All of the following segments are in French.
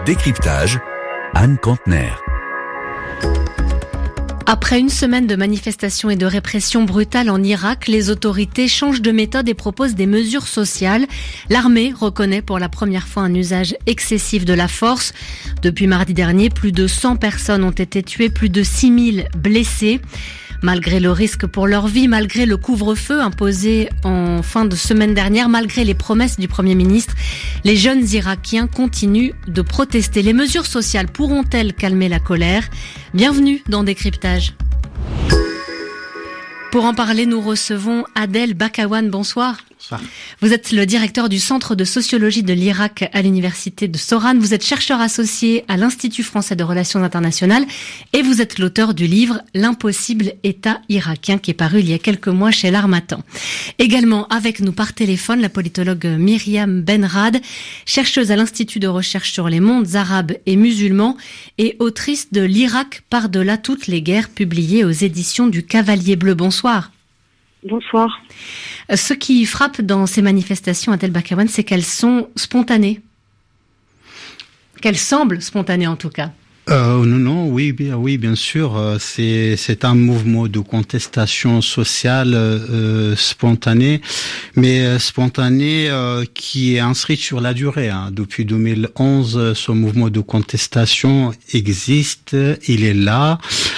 Décryptage, Anne Kantner. Après une semaine de manifestations et de répression brutale en Irak, les autorités changent de méthode et proposent des mesures sociales. L'armée reconnaît pour la première fois un usage excessif de la force. Depuis mardi dernier, plus de 100 personnes ont été tuées, plus de 6000 blessés. Malgré le risque pour leur vie, malgré le couvre-feu imposé en fin de semaine dernière, malgré les promesses du Premier ministre, les jeunes Irakiens continuent de protester. Les mesures sociales pourront-elles calmer la colère ? Bienvenue dans Décryptage. Pour en parler, nous recevons Adel Bakawan. Bonsoir. Bonsoir. Vous êtes le directeur du Centre de sociologie de l'Irak à l'université de Soran. Vous êtes chercheur associé à l'Institut français de relations internationales et vous êtes l'auteur du livre L'impossible État irakien qui est paru il y a quelques mois chez l'Harmattan. Également avec nous par téléphone la politologue Myriam Benrad, chercheuse à l'Institut de recherche sur les mondes arabes et musulmans et autrice de L'Irak par-delà toutes les guerres, publiée aux éditions du Cavalier Bleu. Bonsoir. Bonsoir. Ce qui frappe dans ces manifestations, Adel Bakawan, c'est qu'elles sont spontanées. Qu'elles semblent spontanées en tout cas. Oui, bien sûr. C'est un mouvement de contestation sociale spontané, mais spontané qui est inscrit sur la durée. Depuis 2011, ce mouvement de contestation existe, il est là,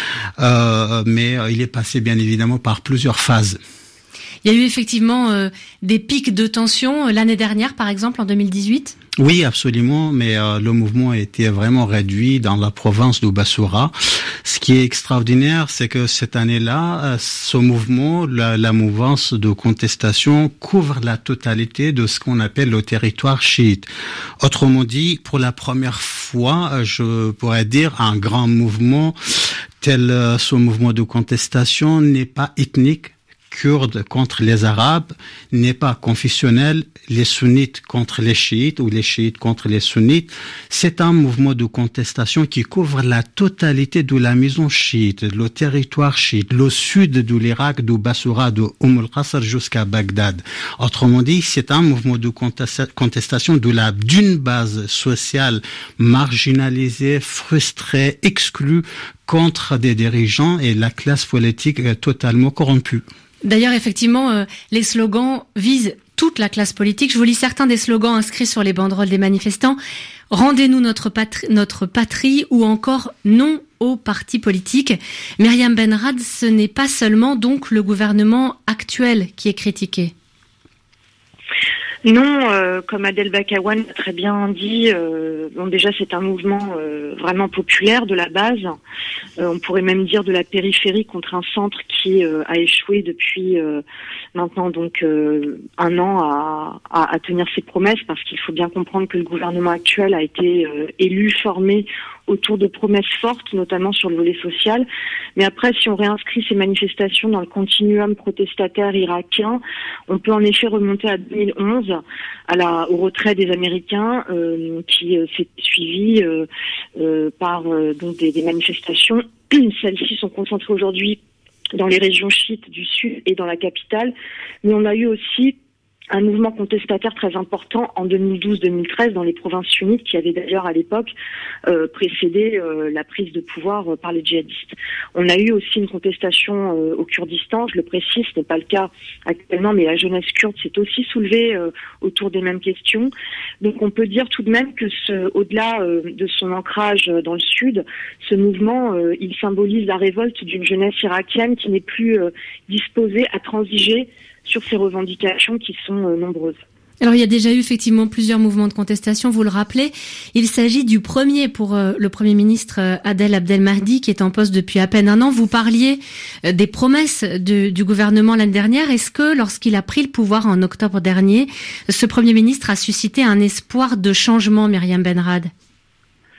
mais il est passé bien évidemment par plusieurs phases. Il y a eu effectivement des pics de tension l'année dernière, par exemple, en 2018 ? Oui, absolument, mais le mouvement a été vraiment réduit dans la province de Bassoura. Ce qui est extraordinaire, c'est que cette année-là, ce mouvement, la mouvance de contestation couvre la totalité de ce qu'on appelle le territoire chiite. Autrement dit, pour la première fois, je pourrais dire, un grand mouvement tel ce mouvement de contestation n'est pas ethnique. Kurdes contre les Arabes, n'est pas confessionnel, les sunnites contre les chiites ou les chiites contre les sunnites. C'est un mouvement de contestation qui couvre la totalité de la maison chiite, le territoire chiite, le sud de l'Irak, de Bassoura, de al-Qasr jusqu'à Bagdad. Autrement dit, c'est un mouvement de contestation d'une base sociale marginalisée, frustrée, exclue contre des dirigeants et la classe politique totalement corrompue. D'ailleurs, effectivement, les slogans visent toute la classe politique. Je vous lis certains des slogans inscrits sur les banderoles des manifestants. « Rendez-nous notre patrie » ou encore « Non aux partis politiques ». Myriam Benrad, ce n'est pas seulement donc le gouvernement actuel qui est critiqué. Non, comme Adel Bakawan l'a très bien dit, déjà c'est un mouvement vraiment populaire de la base. On pourrait même dire de la périphérie contre un centre qui a échoué depuis maintenant donc un an à tenir ses promesses, parce qu'il faut bien comprendre que le gouvernement actuel a été élu, formé autour de promesses fortes, notamment sur le volet social. Mais après, si on réinscrit ces manifestations dans le continuum protestataire irakien, on peut en effet remonter à 2011, au retrait des Américains, qui s'est suivi par donc des manifestations. Celles-ci sont concentrées aujourd'hui dans les régions chiites du sud et dans la capitale. Mais on a eu aussi un mouvement contestataire très important en 2012-2013 dans les provinces sunnites, qui avait d'ailleurs à l'époque précédé la prise de pouvoir par les djihadistes. On a eu aussi une contestation au Kurdistan, je le précise, ce n'est pas le cas actuellement, mais la jeunesse kurde s'est aussi soulevée autour des mêmes questions. Donc on peut dire tout de même que au-delà de son ancrage dans le sud, ce mouvement, il symbolise la révolte d'une jeunesse irakienne qui n'est plus disposée à transiger sur ces revendications qui sont nombreuses. Alors il y a déjà eu effectivement plusieurs mouvements de contestation, vous le rappelez. Il s'agit du premier pour le Premier ministre Adel Abdelmahdi qui est en poste depuis à peine un an. Vous parliez des promesses du gouvernement l'année dernière. Est-ce que lorsqu'il a pris le pouvoir en octobre dernier, ce Premier ministre a suscité un espoir de changement, Myriam Benrad ?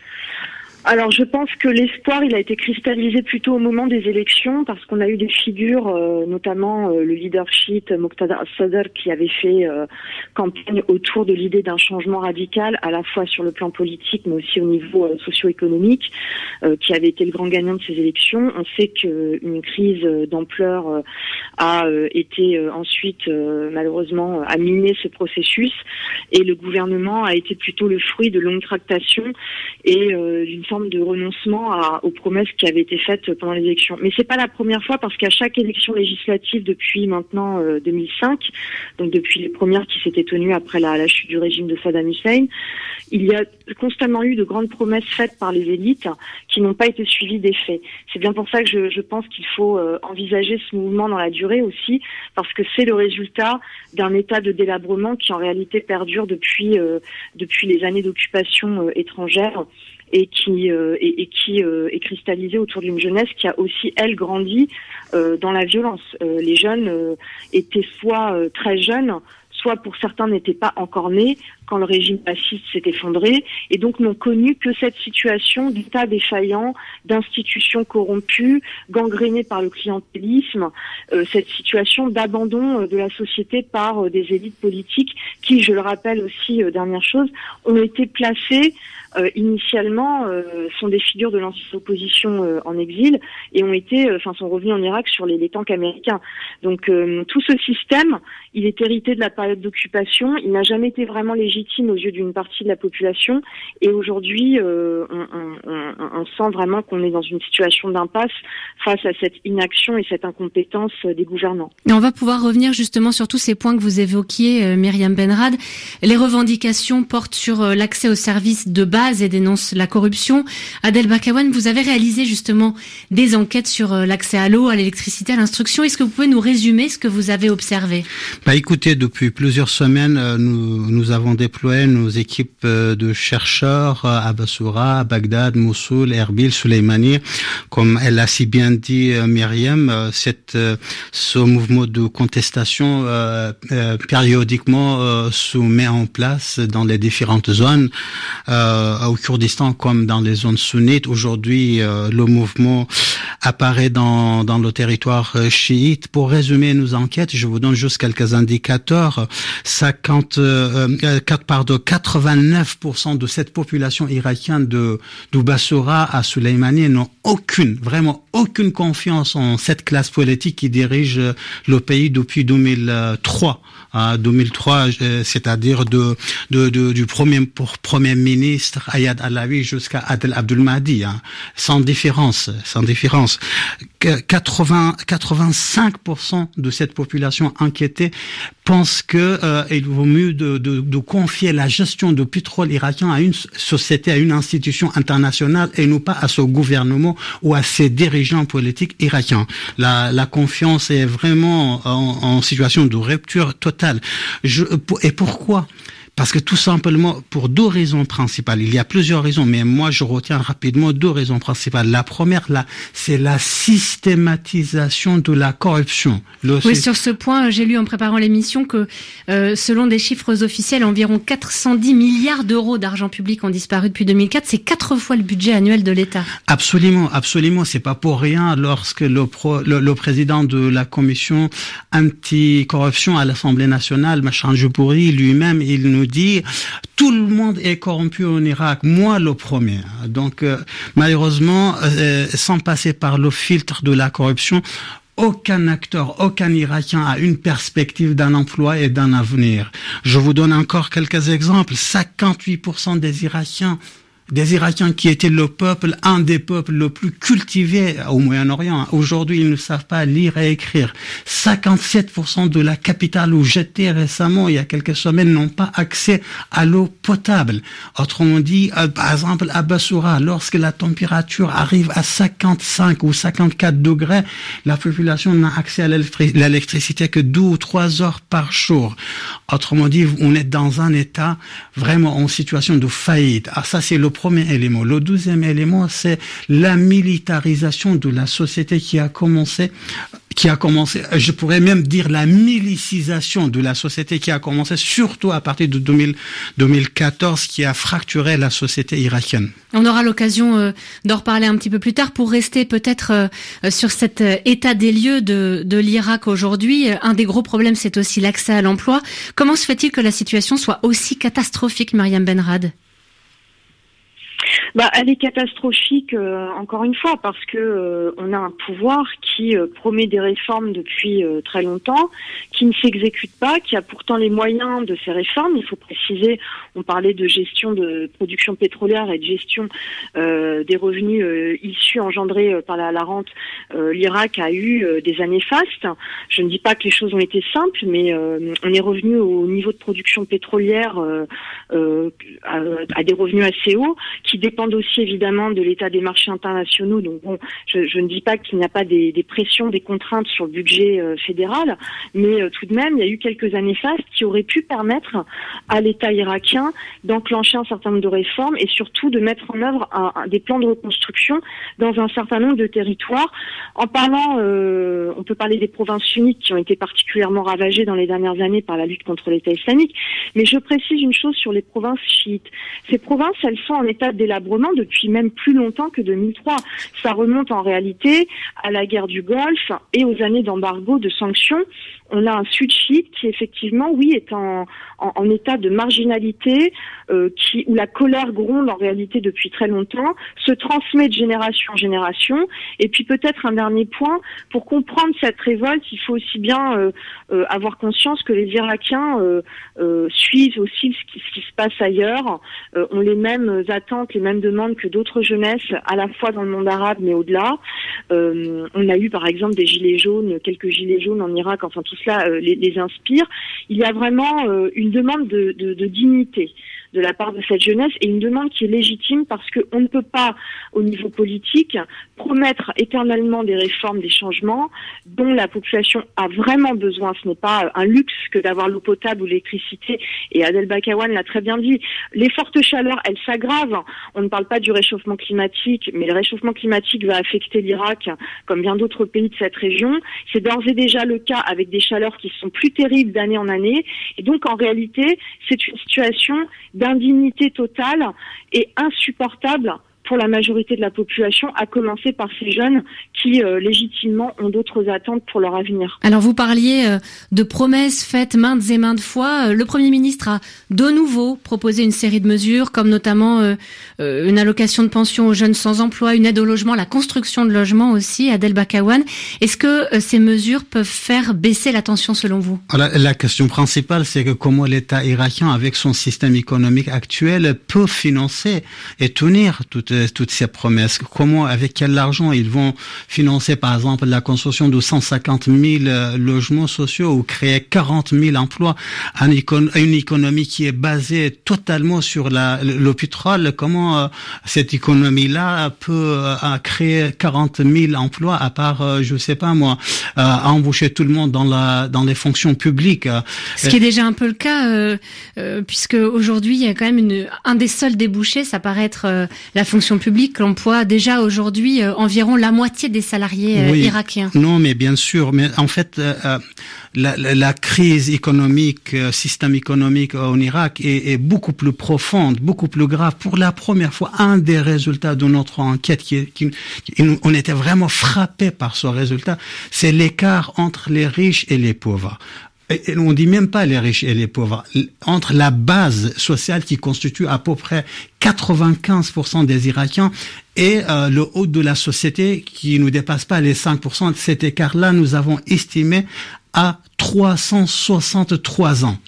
Alors je pense que l'espoir il a été cristallisé plutôt au moment des élections parce qu'on a eu des figures, notamment le leadership Moqtada al-Sadr qui avait fait campagne autour de l'idée d'un changement radical à la fois sur le plan politique mais aussi au niveau socio-économique, qui avait été le grand gagnant de ces élections. On sait qu'une crise d'ampleur a été ensuite malheureusement a miné ce processus et le gouvernement a été plutôt le fruit de longues tractations et d'une forme de renoncement aux promesses qui avaient été faites pendant les élections. Mais c'est pas la première fois parce qu'à chaque élection législative depuis maintenant 2005, donc depuis les premières qui s'étaient tenues après la chute du régime de Saddam Hussein, il y a constamment eu de grandes promesses faites par les élites qui n'ont pas été suivies des faits. C'est bien pour ça que je pense qu'il faut envisager ce mouvement dans la durée aussi, parce que c'est le résultat d'un état de délabrement qui en réalité perdure depuis les années d'occupation étrangère et qui est cristallisé autour d'une jeunesse qui a aussi, elle, grandi dans la violence. Les jeunes étaient soit très jeunes, soit pour certains n'étaient pas encore nés quand le régime fasciste s'est effondré, et donc n'ont connu que cette situation d'état défaillant, d'institutions corrompues, gangrénées par le clientélisme, cette situation d'abandon de la société par des élites politiques qui, je le rappelle aussi, dernière chose, ont été placées initialement sont des figures de l'ancienne opposition en exil et sont revenus en Irak sur les tanks américains. Donc tout ce système, il est hérité de la période d'occupation, il n'a jamais été vraiment légitime aux yeux d'une partie de la population et aujourd'hui on sent vraiment qu'on est dans une situation d'impasse face à cette inaction et cette incompétence des gouvernants. Et on va pouvoir revenir justement sur tous ces points que vous évoquiez, Myriam Benrad. Les revendications portent sur l'accès aux services de base et dénonce la corruption. Adel Bakawan, vous avez réalisé justement des enquêtes sur l'accès à l'eau, à l'électricité, à l'instruction. Est-ce que vous pouvez nous résumer ce que vous avez observé? Écoutez, depuis plusieurs semaines, nous avons déployé nos équipes de chercheurs à Bassoura, à Bagdad, Mossoul, Erbil, Souleymanie. Comme elle a si bien dit Myriam, ce mouvement de contestation périodiquement se met en place dans les différentes zones. Au Kurdistan comme dans les zones sunnites. Aujourd'hui, le mouvement apparaît dans le territoire chiite. Pour résumer nos enquêtes, je vous donne juste quelques indicateurs. 89% de cette population irakienne de Bassoura à Souleymanie n'ont vraiment aucune confiance en cette classe politique qui dirige le pays depuis 2003. 2003, c'est-à-dire du premier ministre Ayad Allawi jusqu'à Adel Abdul-Mahdi, sans différence. 85% de cette population enquêtée pense que il vaut mieux de confier la gestion du pétrole irakien à une société, à une institution internationale et non pas à ce gouvernement ou à ses dirigeants politiques irakiens. La confiance est vraiment en situation de rupture totale. Et pourquoi? Parce que tout simplement, pour deux raisons principales. Il y a plusieurs raisons, mais moi, je retiens rapidement deux raisons principales. La première, c'est la systématisation de la corruption. Oui, sur ce point, j'ai lu en préparant l'émission que, selon des chiffres officiels, environ 410 milliards d'euros d'argent public ont disparu depuis 2004. C'est 4 fois le budget annuel de l'État. Absolument. C'est pas pour rien lorsque le président de la commission anti-corruption à l'Assemblée nationale, Machan Joupouri, lui-même, il nous dit tout le monde est corrompu en Irak, moi le premier. Donc malheureusement, sans passer par le filtre de la corruption, aucun acteur, aucun Irakien a une perspective d'un emploi et d'un avenir. Je vous donne encore quelques exemples. 58% des Irakiens qui étaient un des peuples le plus cultivés au Moyen-Orient. Aujourd'hui, ils ne savent pas lire et écrire. 57% de la capitale où j'étais récemment, il y a quelques semaines, n'ont pas accès à l'eau potable. Autrement dit, par exemple, à Bassoura, lorsque la température arrive à 55 ou 54 degrés, la population n'a accès à l'électricité que 2 ou 3 heures par jour. Autrement dit, on est dans un état vraiment en situation de faillite. Ça, c'est le premier élément. Le deuxième élément, c'est la militarisation de la société qui a commencé, je pourrais même dire la milicisation de la société qui a commencé surtout à partir de 2014, qui a fracturé la société irakienne. On aura l'occasion d'en reparler un petit peu plus tard. Pour rester peut-être sur cet état des lieux de l'Irak aujourd'hui, un des gros problèmes, c'est aussi l'accès à l'emploi. Comment se fait-il que la situation soit aussi catastrophique, Myriam Benrad ? Elle est catastrophique encore une fois parce que on a un pouvoir qui promet des réformes depuis très longtemps, qui ne s'exécute pas, qui a pourtant les moyens de ces réformes. Il faut préciser, on parlait de gestion de production pétrolière et de gestion des revenus issus engendrés par la rente. L'Irak a eu des années fastes. Je ne dis pas que les choses ont été simples, mais on est revenu au niveau de production pétrolière à des revenus assez hauts, qui dépendent aussi évidemment de l'état des marchés internationaux. Donc bon, je ne dis pas qu'il n'y a pas des pressions, des contraintes sur le budget fédéral, mais tout de même, il y a eu quelques années fastes qui auraient pu permettre à l'État irakien d'enclencher un certain nombre de réformes et surtout de mettre en œuvre des plans de reconstruction dans un certain nombre de territoires. En parlant, on peut parler des provinces sunnites qui ont été particulièrement ravagées dans les dernières années par la lutte contre l'État islamique, mais je précise une chose sur les provinces chiites. Ces provinces, elles sont en état de délabrement depuis même plus longtemps que 2003. Ça remonte en réalité à la guerre du Golfe et aux années d'embargo, de sanctions. On a un sud chiite qui effectivement, oui, est en état de marginalité, où la colère gronde en réalité depuis très longtemps, se transmet de génération en génération. Et puis peut-être un dernier point, pour comprendre cette révolte, il faut aussi bien avoir conscience que les Irakiens suivent aussi ce qui se passe ailleurs, ont les mêmes attentes, les mêmes demandes que d'autres jeunesses, à la fois dans le monde arabe mais au-delà. On a eu par exemple des gilets jaunes, quelques gilets jaunes en Irak, enfin tout cela les inspire. Il y a vraiment une demande de dignité de la part de cette jeunesse et une demande qui est légitime parce qu'on ne peut pas, au niveau politique, promettre éternellement des réformes, des changements dont la population a vraiment besoin. Ce n'est pas un luxe que d'avoir l'eau potable ou l'électricité. Et Adel Bakawan l'a très bien dit. Les fortes chaleurs, elles s'aggravent. On ne parle pas du réchauffement climatique, mais le réchauffement climatique va affecter l'Irak comme bien d'autres pays de cette région. C'est d'ores et déjà le cas avec des chaleurs qui sont plus terribles d'année en année. Et donc, en réalité, c'est une situation d'indignité totale et insupportable pour la majorité de la population, à commencer par ces jeunes qui, légitimement, ont d'autres attentes pour leur avenir. Alors, vous parliez de promesses faites maintes et maintes fois. Le Premier ministre a de nouveau proposé une série de mesures, comme notamment une allocation de pension aux jeunes sans emploi, une aide au logement, la construction de logements aussi, Adel Bakawan. Est-ce que ces mesures peuvent faire baisser la tension selon vous ? Alors, la question principale, c'est que comment l'État irakien, avec son système économique actuel, peut financer et tenir toutes ces promesses. Comment, avec quel argent ils vont financer, par exemple, la construction de 150 000 logements sociaux ou créer 40 000 emplois à une économie qui est basée totalement sur le pétrole. Comment cette économie-là peut créer 40 000 emplois à part, je sais pas moi, embaucher tout le monde dans les fonctions publiques. Ce qui est déjà un peu le cas, puisque aujourd'hui, il y a quand même un des seuls débouchés, ça paraît être la fonction publique, l'emploi déjà aujourd'hui environ la moitié des salariés irakiens. Non, mais bien sûr, mais en fait la crise économique, système économique en Irak est beaucoup plus profonde, beaucoup plus grave. Pour la première fois, un des résultats de notre enquête on était vraiment frappé par ce résultat, c'est l'écart entre les riches et les pauvres. Et on dit même pas les riches et les pauvres, entre la base sociale qui constitue à peu près 95% des Irakiens et le haut de la société qui ne dépasse pas les 5%. Cet écart-là, nous avons estimé à 363 ans.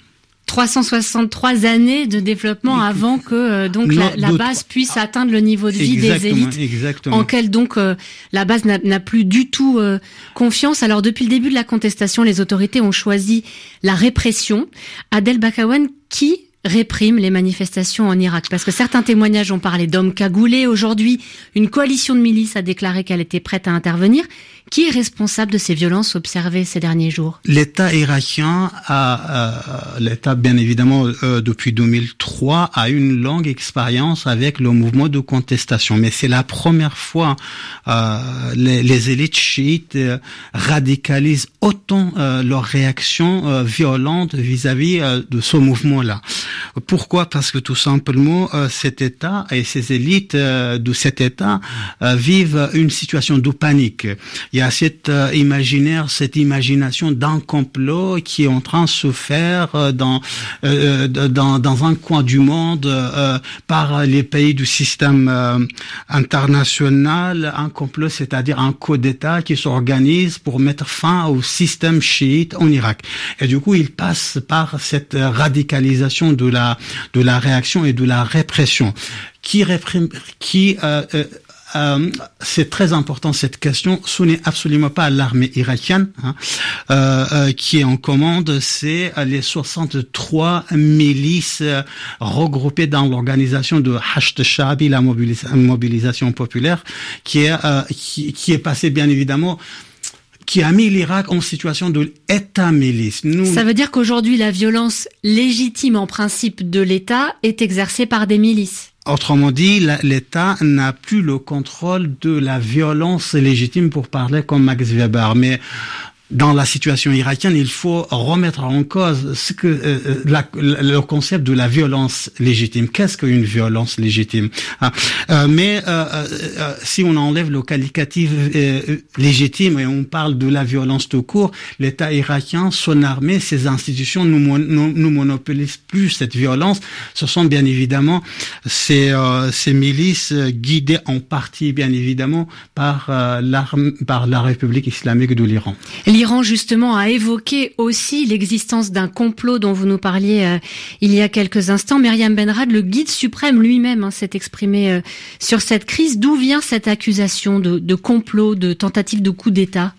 363 années de développement avant que la base puisse atteindre le niveau de vie des élites, en quel donc la base n'a plus du tout confiance. Alors depuis le début de la contestation, les autorités ont choisi la répression. Adel Bakawan, qui réprime les manifestations en Irak? Parce que certains témoignages ont parlé d'hommes cagoulés. Aujourd'hui, une coalition de milices a déclaré qu'elle était prête à intervenir. Qui est responsable de ces violences observées ces derniers jours? L'État irakien l'État bien évidemment depuis 2003 a une longue expérience avec le mouvement de contestation, mais c'est la première fois les élites chiites radicalisent autant leur réaction violente vis-à-vis de ce mouvement-là. Pourquoi? Parce que tout simplement cet État et ces élites de cet État vivent une situation de panique. Il y a cette imagination d'un complot qui est en train de se faire dans un coin du monde par les pays du système international, un complot, c'est-à-dire un coup d'État qui s'organise pour mettre fin au système chiite en Irak. Et du coup, il passe par cette radicalisation de la réaction et de la répression. C'est très important cette question. Ce n'est absolument pas l'armée irakienne qui est en commande, c'est les 63 milices regroupées dans l'organisation de Hashd Sha'bi, la mobilisation populaire, qui est passée bien évidemment, qui a mis l'Irak en situation de État-milice. Ça veut dire qu'aujourd'hui, la violence légitime en principe de l'État est exercée par des milices. Autrement dit, l'État n'a plus le contrôle de la violence légitime, pour parler comme Max Weber. Mais dans la situation irakienne, il faut remettre en cause le concept de la violence légitime. Qu'est-ce qu'une violence légitime? Mais si on enlève le qualificatif légitime et on parle de la violence tout court, l'État irakien, son armée, ses institutions nous monopolisent plus cette violence. Ce sont bien évidemment ces milices guidées en partie, bien évidemment, par la République islamique de l'Iran. L'Iran, justement, a évoqué aussi l'existence d'un complot dont vous nous parliez il y a quelques instants. Myriam Benrad, le guide suprême lui-même s'est exprimé sur cette crise. D'où vient cette accusation de complot, de tentative de coup d'État?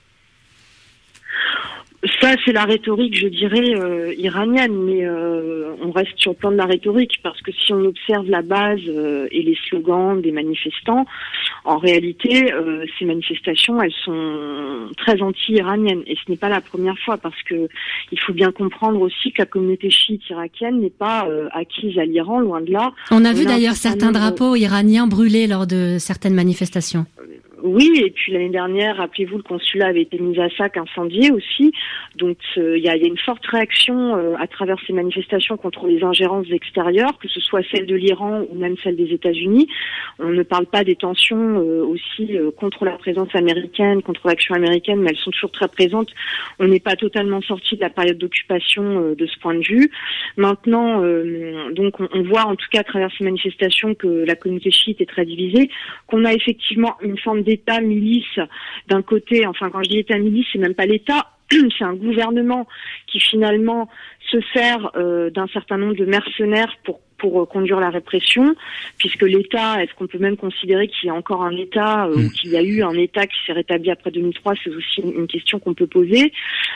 Ça, c'est la rhétorique, je dirais, iranienne, mais on reste sur le plan de la rhétorique, parce que si on observe la base et les slogans des manifestants, en réalité, ces manifestations, elles sont très anti-iraniennes, et ce n'est pas la première fois, parce que il faut bien comprendre aussi que la communauté chiite irakienne n'est pas acquise à l'Iran, loin de là. On a vu d'ailleurs certains drapeaux iraniens brûlés lors de certaines manifestations. Oui, et puis l'année dernière, rappelez-vous, le consulat avait été mis à sac, incendié aussi. Donc il y a une forte réaction à travers ces manifestations contre les ingérences extérieures, que ce soit celle de l'Iran ou même celle des États-Unis. On ne parle pas des tensions aussi contre la présence américaine, contre l'action américaine, mais elles sont toujours très présentes. On n'est pas totalement sorti de la période d'occupation de ce point de vue. Maintenant, donc on voit en tout cas à travers ces manifestations que la communauté chiite est très divisée, qu'on a effectivement une forme d'État-milice d'un côté. Enfin, quand je dis État-milice, c'est même pas l'État, c'est un gouvernement qui finalement se sert d'un certain nombre de mercenaires pour conduire la répression, puisque l'État, est-ce qu'on peut même considérer qu'il y a encore un État ou qu'il y a eu un État qui s'est rétabli après 2003, c'est aussi une question qu'on peut poser.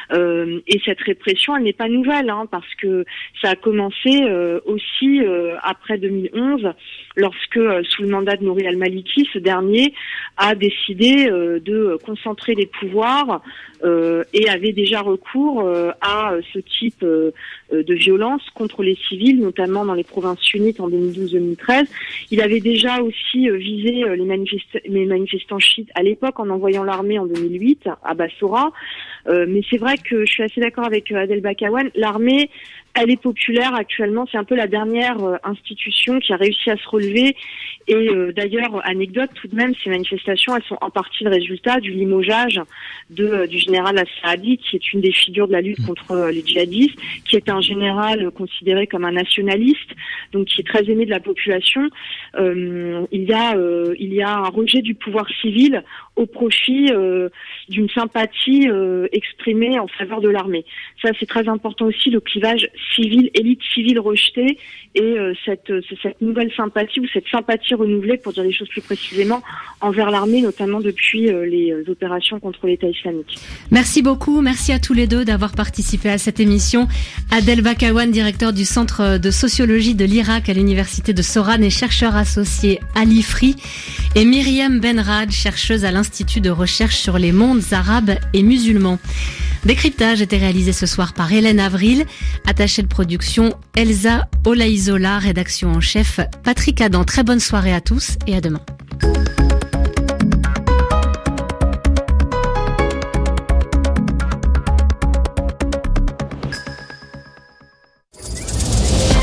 Et cette répression, elle n'est pas nouvelle, parce que ça a commencé aussi après 2011, lorsque, sous le mandat de Nouri al-Maliki, ce dernier a décidé de concentrer les pouvoirs et avait déjà recours à ce type de violence contre les civils, notamment dans les provinces sunnites en 2012-2013. Il avait déjà aussi visé les manifestants chiites à l'époque en envoyant l'armée en 2008 à Bassora. Mais c'est vrai que je suis assez d'accord avec Adel Bakawan. L'armée, elle est populaire actuellement. C'est un peu la dernière institution qui a réussi à se relever. Et d'ailleurs, anecdote tout de même, ces manifestations, elles sont en partie le résultat du limogeage du général As-Saadi, qui est une des figures de la lutte contre les djihadistes, qui est un général considéré comme un nationaliste, donc qui est très aimé de la population. Il y a un rejet du pouvoir civil au profit d'une sympathie exprimée en faveur de l'armée. Ça, c'est très important aussi, le clivage civil, élite civile rejetée, et cette nouvelle sympathie, ou cette sympathie renouvelée, pour dire les choses plus précisément, envers l'armée, notamment depuis les opérations contre l'État islamique. Merci beaucoup, merci à tous les deux d'avoir participé à cette émission. Adel Bakawan, directeur du Centre de sociologie de l'Irak à l'Université de Soran et chercheur associé à l'IFRI. et Myriam Benrad, chercheuse à l'Institut de recherche sur les mondes arabes et musulmans. Décryptage était réalisé ce soir par Hélène Avril, attachée de production Elsa Olaizola, rédaction en chef Patrick Adam. Très bonne soirée à tous et à demain.